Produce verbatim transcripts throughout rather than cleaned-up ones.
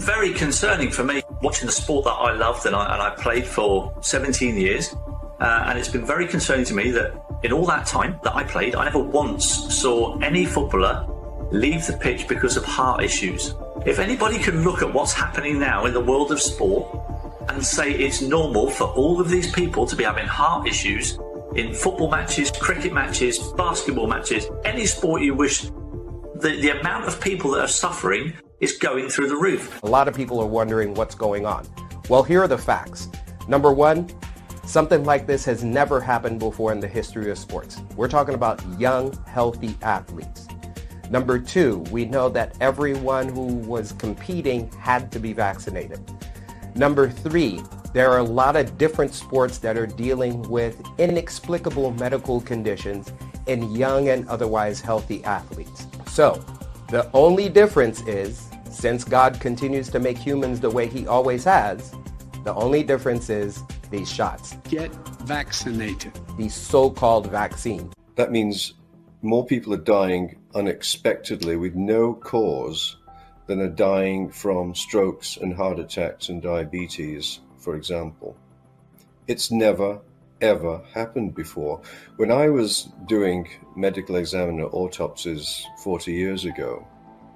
very concerning for me, watching the sport that I loved and I, and I played for seventeen years. Uh, and it's been very concerning to me that in all that time that I played, I never once saw any footballer leave the pitch because of heart issues. If anybody can look at what's happening now in the world of sport and say it's normal for all of these people to be having heart issues in football matches, cricket matches, basketball matches, any sport you wish, the, the amount of people that are suffering is going through the roof. A lot of people are wondering what's going on. Well, here are the facts. Number one, something like this has never happened before in the history of sports. We're talking about young, healthy athletes. Number two, we know that everyone who was competing had to be vaccinated. Number three, there are a lot of different sports that are dealing with inexplicable medical conditions in young and otherwise healthy athletes. So, the only difference is, since God continues to make humans the way he always has, the only difference is these shots. Get vaccinated. These so-called vaccines. That means more people are dying unexpectedly with no cause than are dying from strokes and heart attacks and diabetes, for example. It's never, ever happened before. When I was doing medical examiner autopsies forty years ago,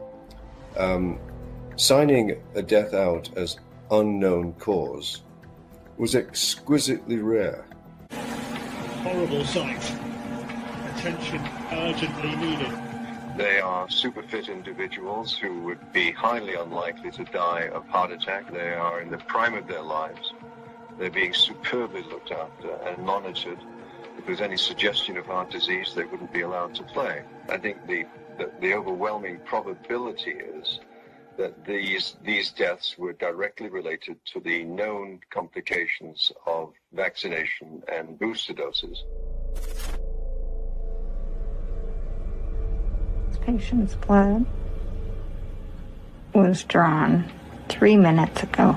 um, signing a death out as unknown cause was exquisitely rare. Horrible sight. Attention urgently needed. They are super fit individuals who would be highly unlikely to die of heart attack. They are in the prime of their lives. They're being superbly looked after and monitored. If there's any suggestion of heart disease, they wouldn't be allowed to play. I think the, the, the overwhelming probability is that these these deaths were directly related to the known complications of vaccination and booster doses. This patient's blood was drawn three minutes ago.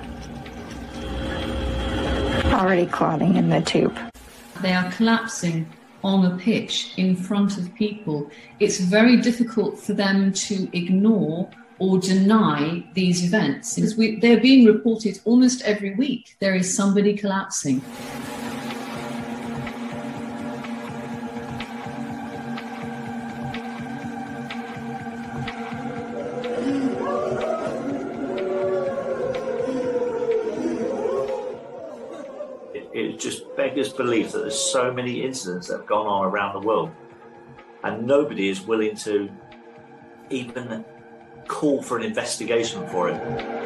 Already clotting in the tube. They are collapsing on a pitch in front of people. It's very difficult for them to ignore or deny these events. Because we, they're being reported almost every week. There is somebody collapsing. It, it just beggars belief that there's so many incidents that have gone on around the world and nobody is willing to even call for an investigation for it.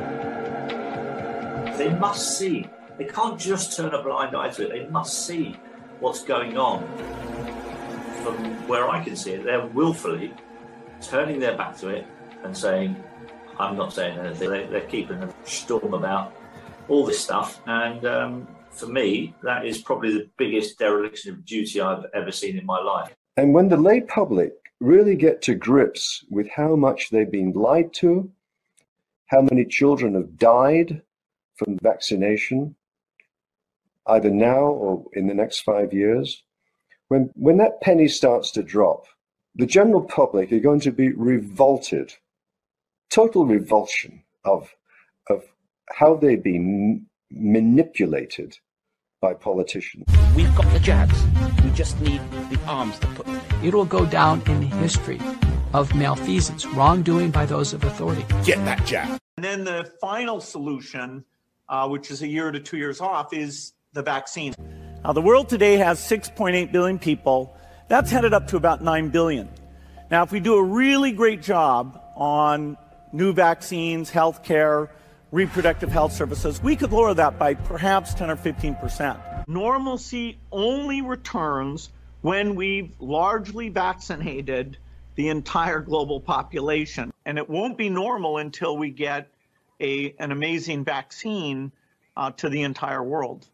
They must see. They can't just turn a blind eye to it. They must see what's going on. From where I can see it, they're willfully turning their back to it and saying, I'm not saying anything. They, they're keeping a storm about all this stuff. And um, for me, that is probably the biggest dereliction of duty I've ever seen in my life. And when the lay public really get to grips with how much they've been lied to, how many children have died from vaccination, either now or in the next five years, when, when that penny starts to drop, the general public are going to be revolted, total revulsion of, of how they've been manipulated by politicians. We've got the jabs. We just need the arms to put. It'll go down in history of malfeasance, wrongdoing by those of authority. Get that jab. And then the final solution, uh, which is a year to two years off, is the vaccine. Now, the world today has six point eight billion people. That's headed up to about nine billion. Now, if we do a really great job on new vaccines, healthcare, reproductive health services, we could lower that by perhaps ten or fifteen percent. Normalcy only returns when we've largely vaccinated the entire global population. And it won't be normal until we get a, an amazing vaccine uh, to the entire world.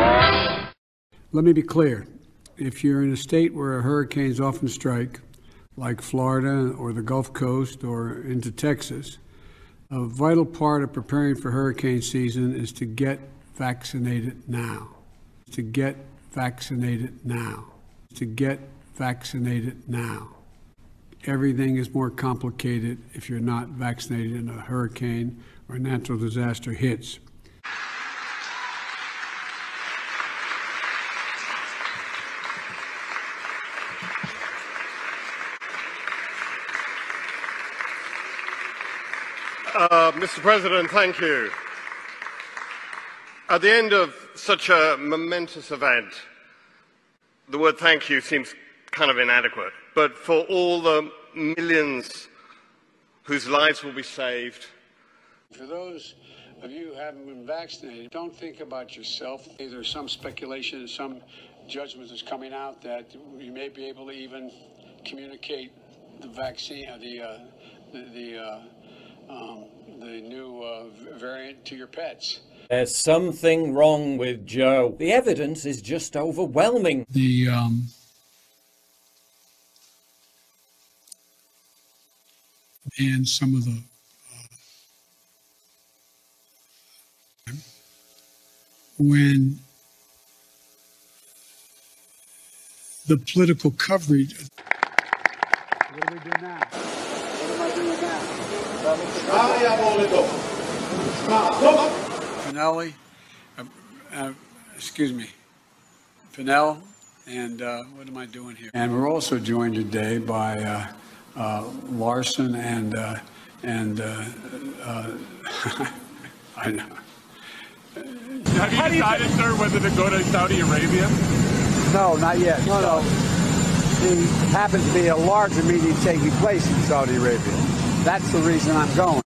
Let me be clear. If you're in a state where hurricanes often strike, like Florida or the Gulf Coast or into Texas, a vital part of preparing for hurricane season is to get vaccinated now. To get vaccinated now. To get vaccinated now. Everything is more complicated if you're not vaccinated and a hurricane or a natural disaster hits. Uh, Mister President, thank you. At the end of such a momentous event, the word thank you seems kind of inadequate. But for all the millions whose lives will be saved. For those of you who haven't been vaccinated, don't think about yourself. There's some speculation and some judgment is coming out that you may be able to even communicate the vaccine, uh, the, uh, the, the uh, Um, the new uh, variant to your pets. There's something wrong with Joe. The evidence is just overwhelming. The um, and some of the uh, when the political coverage. What do we do now? What am I doing now? Finelli, uh, uh, excuse me, Finel, and uh, what am I doing here? And we're also joined today by uh, uh, Larson and uh, and uh, uh, I know. Have you decided, sir, whether to go to Saudi Arabia? No, not yet. No, no. There happens to be a larger meeting taking place in Saudi Arabia. That's the reason I'm going.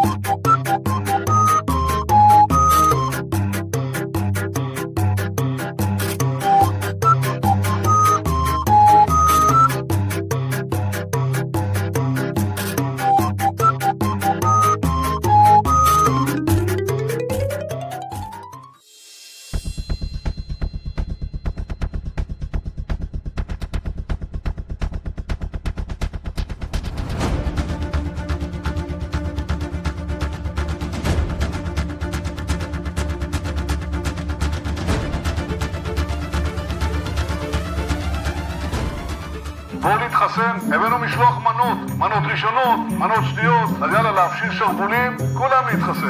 בואו נתחסן, הבאנו משלוח מנות, מנות ראשונות, מנות שטויות, אז יאללה להפשיל שרוולים, כולם להתחסן.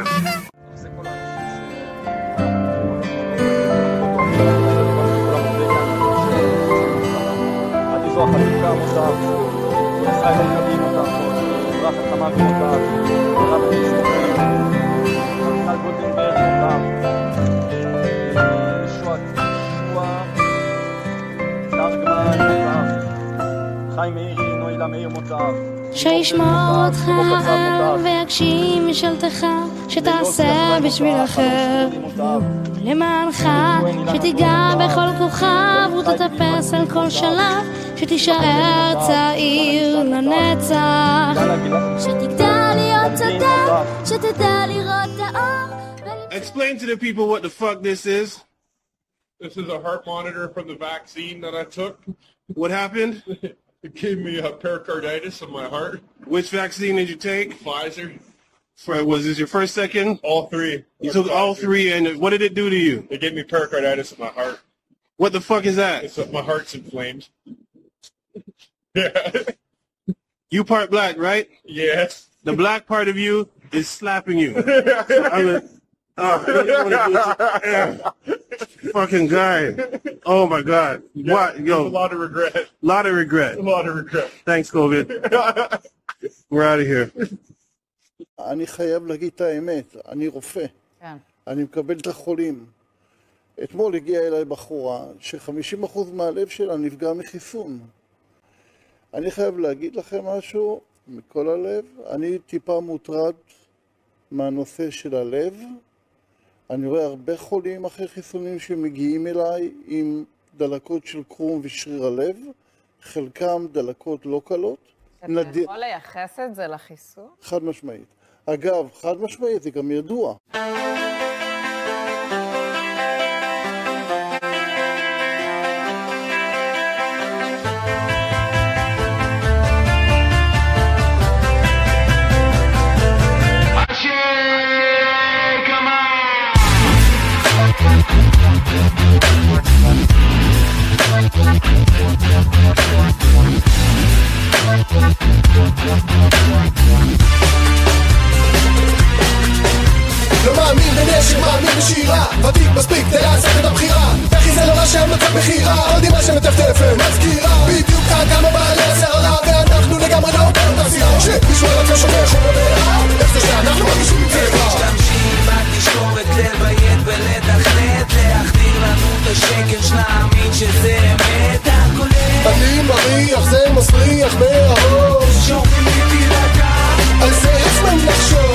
זו החלוקה מותר, ישראל הילדים מותר, ברח החמאס מותר, ברח הישראלים, ברח גולדנברג מותר, ישוע ישוע, תרגמן מותר, חיים מאירי נועילה מאיר מותר, שישמור אותך העם ויגשים משאלתך, שתעשה בשביל אחר למענך, שתיגע בכל כוכב ותטפס על כל שלב, שתישאר צעיר לנצח, שתגדל להיות אדם, שתדע לראות האור. Explain to the people what the fuck this is. This is a heart monitor from the vaccine that I took. What happened? It gave me a pericarditis in my heart. Which vaccine did you take? Pfizer. For, was this your first, second? All three. You took all three, and what did it do to you? It gave me pericarditis in my heart. What the fuck is that? It's, uh, my heart's inflamed. Yeah. You part black, right? Yes. The black part of you is slapping you. I mean, oh, yeah. Fucking guy. Oh my God. Yeah, what? Yo. A lot of regret. Lot of regret. A lot of regret. Thanks, COVID. We're out of here. אני חייב להגיד את האמת, אני רופא. כן. אני מקבל את החולים. אתמול הגיעה אליי בחורה ש-חמישים אחוז מהלב שלה נפגע מחיסון. אני חייב להגיד לכם משהו מכל הלב. אני טיפה מוטרד מהנושא של הלב. אני רואה הרבה חולים אחרי חיסונים שמגיעים אליי עם דלקות של קרום ושריר הלב. חלקם דלקות לא קלות. אתה נד... יכול לייחס את זה לחיסון? חד משמעית. אגב, חד משמעית, זה גם ידוע. מכירה, עוד אמא שמטפטפת מזכירה בדיוק כמה בעלי הסערה, ואנחנו לגמרי לא באותה שמישהו על עצמו שומע חומר דעה, איך זה שאנחנו מרגישים טבע משתמשים בתשקורת לביית ולתכנת, להחדיר לנו את השקר שנאמין שזה אמת הכולל אני מריח זה מסריח מהראש שומעים איתי לדעת על זה יש מה לחשוב